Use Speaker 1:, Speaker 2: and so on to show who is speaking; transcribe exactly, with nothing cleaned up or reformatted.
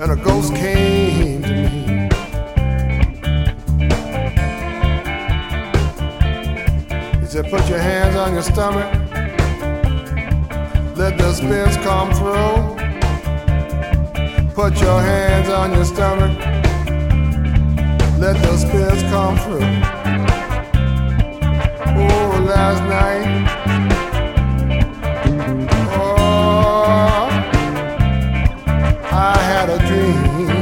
Speaker 1: and a ghost came to me. He said, put your hands on your stomach, let the spins come through. Put your hands on your stomach, let the spins come through. Oh, last night